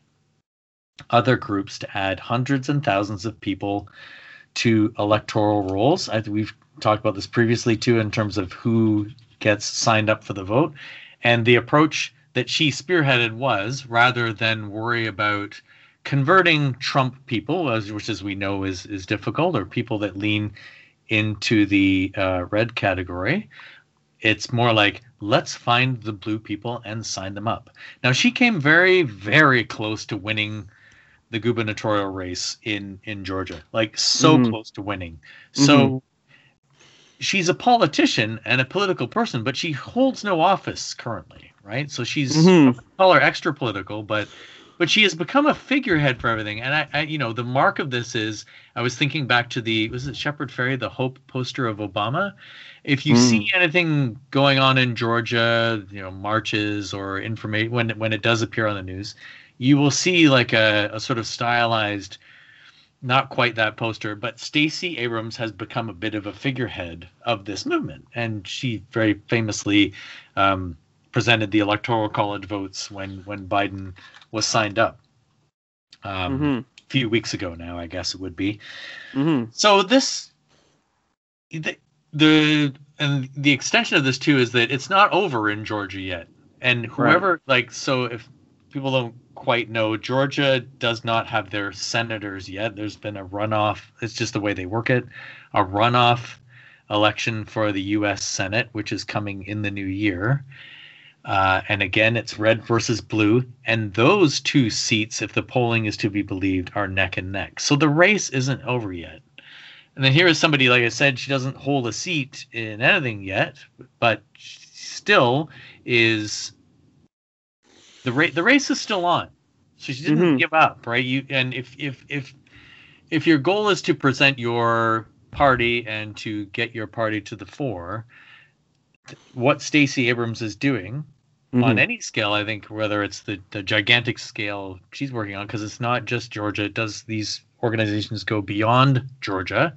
other groups to add hundreds and thousands of people to electoral rolls. I, we've talked about this previously too, in terms of who gets signed up for the vote. And the approach that she spearheaded was, rather than worry about converting Trump people, as, which as we know is, is difficult, or people that lean into the uh, red category, it's more like, let's find the blue people and sign them up. Now, she came very, very close to winning the gubernatorial race in, in Georgia, like so mm-hmm. close to winning. So mm-hmm. she's a politician and a political person, but she holds no office currently, right? So she's, mm-hmm. I call her extra political, but but she has become a figurehead for everything. And I, I, you know, the mark of this is, I was thinking back to the, was it Shepard Fairey, the Hope poster of Obama? If you mm. see anything going on in Georgia, you know, marches or information, when when it does appear on the news, you will see like a, a sort of stylized, not quite that poster, but Stacey Abrams has become a bit of a figurehead of this movement. And she very famously um, presented the Electoral College votes when, when Biden was signed up um, mm-hmm. a few weeks ago now, I guess it would be. Mm-hmm. So this, the, the, and the extension of this too is that it's not over in Georgia yet. And whoever, right. like, so if people don't quite know, Georgia does not have their senators yet. There's been a runoff. It's just the way they work it. A runoff election for the U S Senate, which is coming in the new year. Uh, and again, it's red versus blue. And those two seats, if the polling is to be believed, are neck and neck. So the race isn't over yet. And then here is somebody, like I said, she doesn't hold a seat in anything yet, but still is... The race, the race is still on, so she didn't mm-hmm. give up, right? You and if if if if your goal is to present your party and to get your party to the fore, what Stacey Abrams is doing mm-hmm. on any scale, I think, whether it's the, the gigantic scale she's working on, because it's not just Georgia, it does these organizations go beyond Georgia.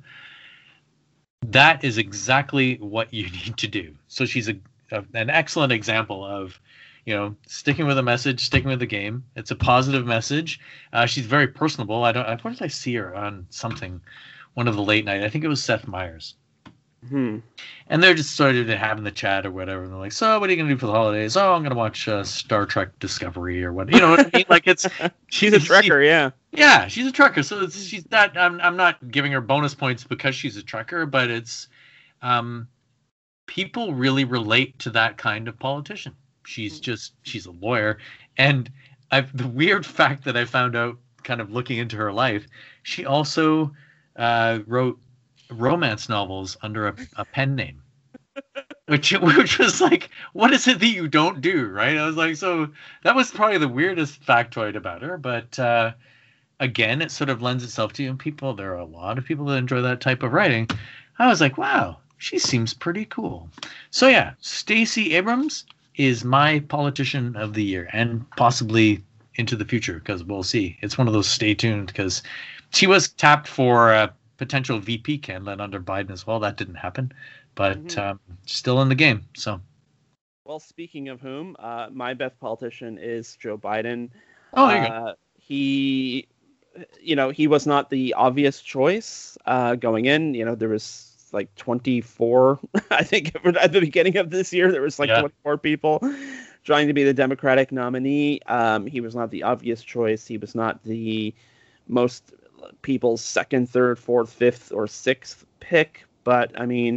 That is exactly what you need to do. So she's a, a an excellent example of, you know, sticking with a message, sticking with the game. It's a positive message. Uh, she's very personable. I don't. Where did I see her on something? One of the late night. I think it was Seth Meyers. Hmm. And they're just sort of having the chat or whatever. And they're like, "So, what are you gonna do for the holidays?" "Oh, I'm gonna watch uh, Star Trek Discovery or what." You know what I mean? Like it's. she's a trekker, she, yeah. Yeah, she's a trekker. So it's, she's not. I'm. I'm not giving her bonus points because she's a trekker, but it's. Um, people really relate to that kind of politician. She's just, she's a lawyer. And I've, the weird fact that I found out kind of looking into her life, she also uh, wrote romance novels under a, a pen name, which, which was like, what is it that you don't do? Right. I was like, so that was probably the weirdest factoid about her. But uh, again, it sort of lends itself to, and people, there are a lot of people that enjoy that type of writing. I was like, wow, she seems pretty cool. So yeah, Stacey Abrams is my politician of the year, and possibly into the future, because we'll see. It's one of those stay tuned, because she was tapped for a potential V P candidate under Biden as well. That didn't happen, but mm-hmm. um, still in the game. So, well, speaking of whom, uh, my best politician is Joe Biden. Oh, there you uh, go. He, you know, he was not the obvious choice uh, going in. You know, there was like twenty-four, I think at the beginning of this year, there was like yeah. twenty-four people trying to be the Democratic nominee. Um, he was not the obvious choice. He was not the most people's second, third, fourth, fifth, or sixth pick. But I mean,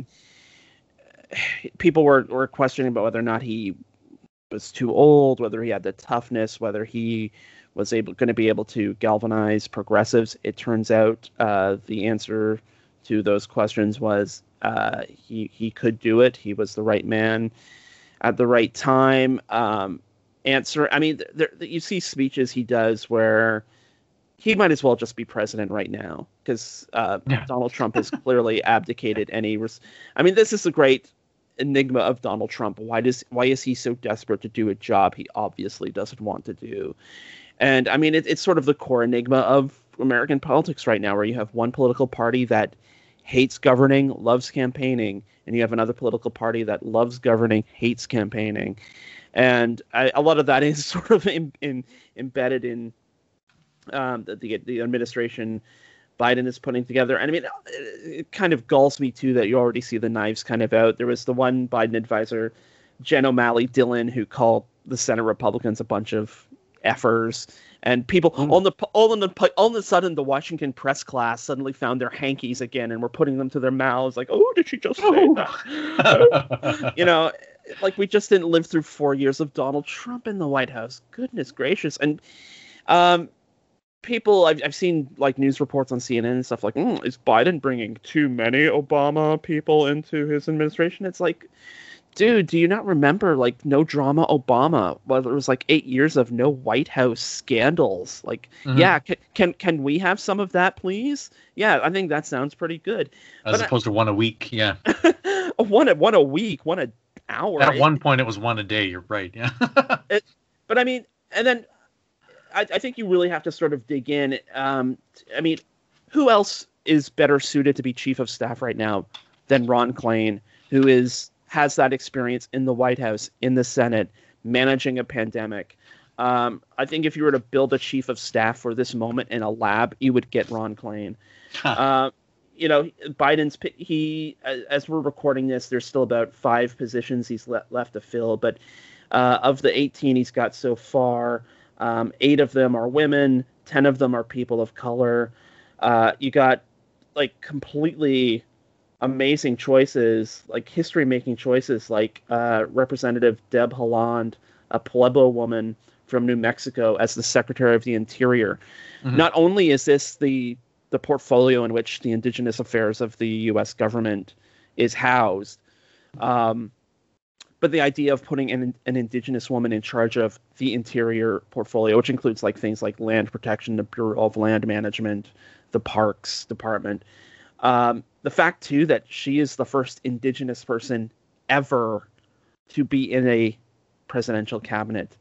people were, were questioning about whether or not he was too old, whether he had the toughness, whether he was able going to be able to galvanize progressives. It turns out uh, the answer to those questions was uh, he he could do it. He was the right man at the right time. Um, answer. I mean, there, you see speeches he does where he might as well just be president right now, because uh, yeah. Donald Trump has clearly abdicated any. Res- I mean, this is the great enigma of Donald Trump. Why does why is he so desperate to do a job he obviously doesn't want to do? And I mean, it, it's sort of the core enigma of American politics right now, where you have one political party that hates governing, loves campaigning, and you have another political party that loves governing, hates campaigning. And I, a lot of that is sort of in, in, embedded in um, the, the the administration Biden is putting together. And I mean, it kind of galls me too that you already see the knives kind of out. There was the one Biden advisor, Jen O'Malley Dillon, who called the Senate Republicans a bunch of effers. And people mm. all, the, all, in the, all of a sudden, the Washington press class suddenly found their hankies again and were putting them to their mouths like, oh, did she just say oh. that? You know, like we just didn't live through four years of Donald Trump in the White House. Goodness gracious. And um, people, I've, I've seen like news reports on C N N and stuff like, mm, is Biden bringing too many Obama people into his administration? It's like, dude, do you not remember like no drama Obama? Well, there was like eight years of no White House scandals. Like, mm-hmm. yeah, can, can can we have some of that, please? Yeah, I think that sounds pretty good. As but opposed I, to one a week, yeah. one one a week, one an hour. At one point, it was one a day. You're right, yeah. it, but I mean, and then I, I think you really have to sort of dig in. Um, I mean, who else is better suited to be chief of staff right now than Ron Klain, who is has that experience in the White House, in the Senate, managing a pandemic. Um, I think if you were to build a chief of staff for this moment in a lab, you would get Ron Klain. Huh. Uh, you know, Biden's, he, as we're recording this, there's still about five positions he's le- left to fill. But uh, of the eighteen he's got so far, um, eight of them are women, ten of them are people of color. Uh, you got like completely amazing choices, like history-making choices, like uh, Representative Deb Haaland, a Pueblo woman from New Mexico, as the Secretary of the Interior. Mm-hmm. Not only is this the the portfolio in which the indigenous affairs of the U S government is housed, um, but the idea of putting an, an indigenous woman in charge of the Interior portfolio, which includes like things like land protection, the Bureau of Land Management, the Parks Department. Um, the fact, too, that she is the first indigenous person ever to be in a presidential cabinet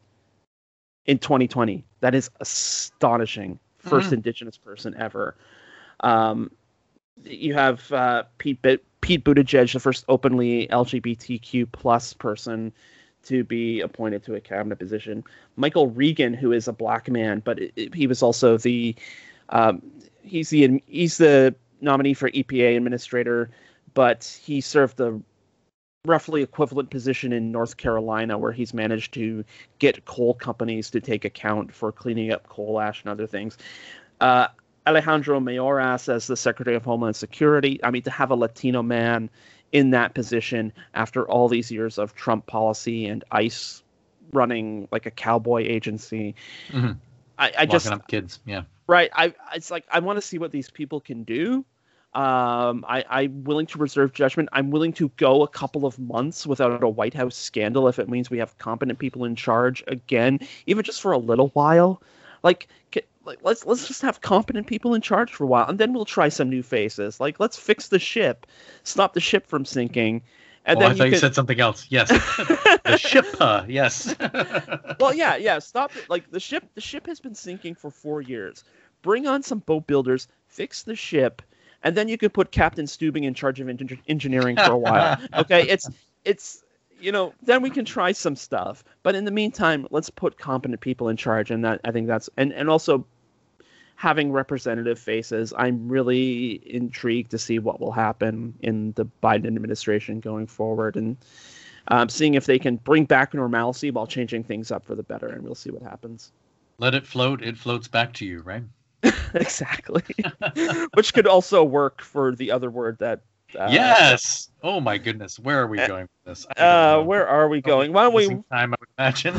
in twenty twenty. That is astonishing. First mm-hmm. indigenous person ever. Um, you have uh, Pete, B- Pete Buttigieg, the first openly L G B T Q plus person to be appointed to a cabinet position. Michael Regan, who is a black man, but it, it, he was also the um, he's the he's the nominee for E P A administrator, but he served the roughly equivalent position in North Carolina, where he's managed to get coal companies to take account for cleaning up coal ash and other things. Uh, Alejandro Mayorkas as the Secretary of Homeland Security. I mean, to have a Latino man in that position after all these years of Trump policy and ICE running like a cowboy agency. Mm-hmm. I, I just up kids, yeah. Right. I it's like I want to see what these people can do. Um, I, I'm willing to reserve judgment. I'm willing to go a couple of months without a White House scandal if it means we have competent people in charge again, even just for a little while. Like, like let's let's just have competent people in charge for a while, and then we'll try some new faces. Like, let's fix the ship, stop the ship from sinking. And oh, then I thought you, you could... said something else. Yes, the ship. Uh, yes. Well, yeah, yeah. Stop it. Like the ship. The ship has been sinking for four years. Bring on some boat builders, fix the ship, and then you could put Captain Steubing in charge of en- engineering for a while. Okay, it's it's you know then we can try some stuff. But in the meantime, let's put competent people in charge, and that I think that's and and also having representative faces. I'm really intrigued to see what will happen in the Biden administration going forward, and um, seeing if they can bring back normalcy while changing things up for the better, and we'll see what happens. Let it float. It floats back to you, right? Exactly. Which could also work for the other word that. Uh, yes. Oh my goodness. Where are we going with this? Uh, where are we going? Why don't we? Time, I would imagine.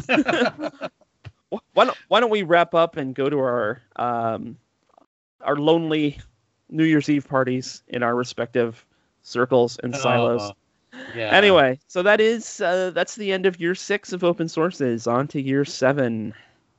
why don't Why don't we wrap up and go to our um, our lonely New Year's Eve parties in our respective circles and silos. Oh, yeah. Anyway, so that is uh, that's the end of year six of Open Sources. On to year seven.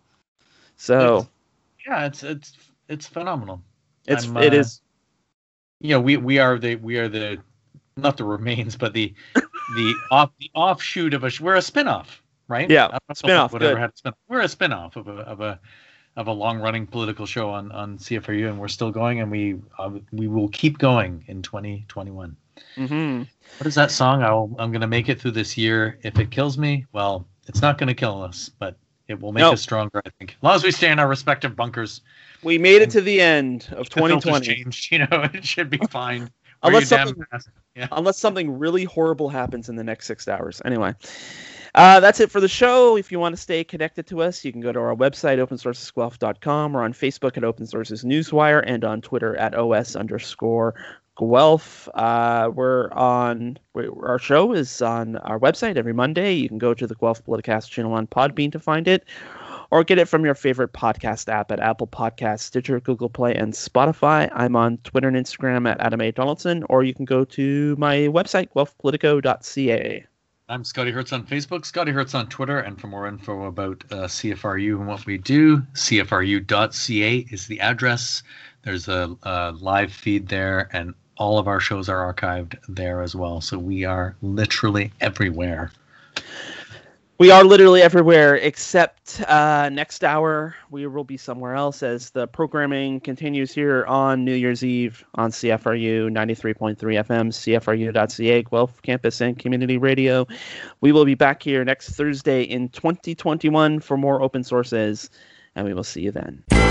So. It's, yeah, it's it's it's phenomenal. It's I'm, it uh, is. You know, we we are the we are the not the remains, but the the off the offshoot of a we're a spinoff, right? Yeah, spinoff. Whatever good. had a spin. We're a spinoff of a of a of a long-running political show on, on C F R U, and we're still going, and we uh, we will keep going in twenty twenty-one. Mm-hmm. What is that song? I'll, I'm going to make it through this year. If it kills me, well, it's not going to kill us, but it will make no. us stronger, I think. As long as we stay in our respective bunkers. We made it to the end of twenty twenty. Changed, you know, it should be fine. unless, something, yeah. unless something really horrible happens in the next six hours. Anyway. Uh, that's it for the show. If you want to stay connected to us, you can go to our website, open sources guelph dot com, or on Facebook at Open Sources Newswire, and on Twitter at os underscore Guelph. Uh, we're on, our show is on our website every Monday. You can go to the Guelph Politicast channel on Podbean to find it, or get it from your favorite podcast app at Apple Podcasts, Stitcher, Google Play, and Spotify. I'm on Twitter and Instagram at Adam A. Donaldson, or you can go to my website, guelph politico dot c a. I'm Scotty Hertz on Facebook, Scotty Hertz on Twitter, and for more info about uh, C F R U and what we do, c f r u dot c a is the address. There's a, a live feed there, and all of our shows are archived there as well. So we are literally everywhere. We are literally everywhere, except uh, next hour we will be somewhere else as the programming continues here on New Year's Eve on C F R U ninety-three point three F M, c f r u dot c a, Guelph Campus and Community Radio. We will be back here next Thursday in twenty twenty-one for more Open Sources, and we will see you then.